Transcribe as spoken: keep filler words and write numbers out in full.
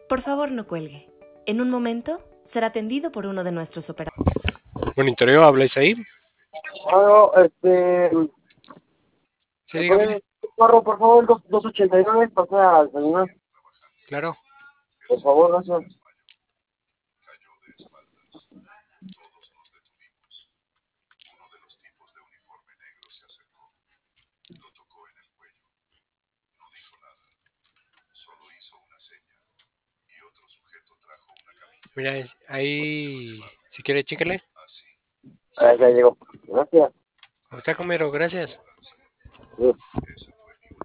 Por favor, no cuelgue. En un momento será atendido por uno de nuestros operadores. Monitoreo, ¿habláis ahí? Ah, no, este, Sí, ¿me dígame. pueden carro, por favor, dos- 289, pasa al señor, Claro. por favor, gracias. Mira, es- ahí, si quiere, chéquele. Ah, ya llegó. Gracias. Está conmigo, gracias. Sí.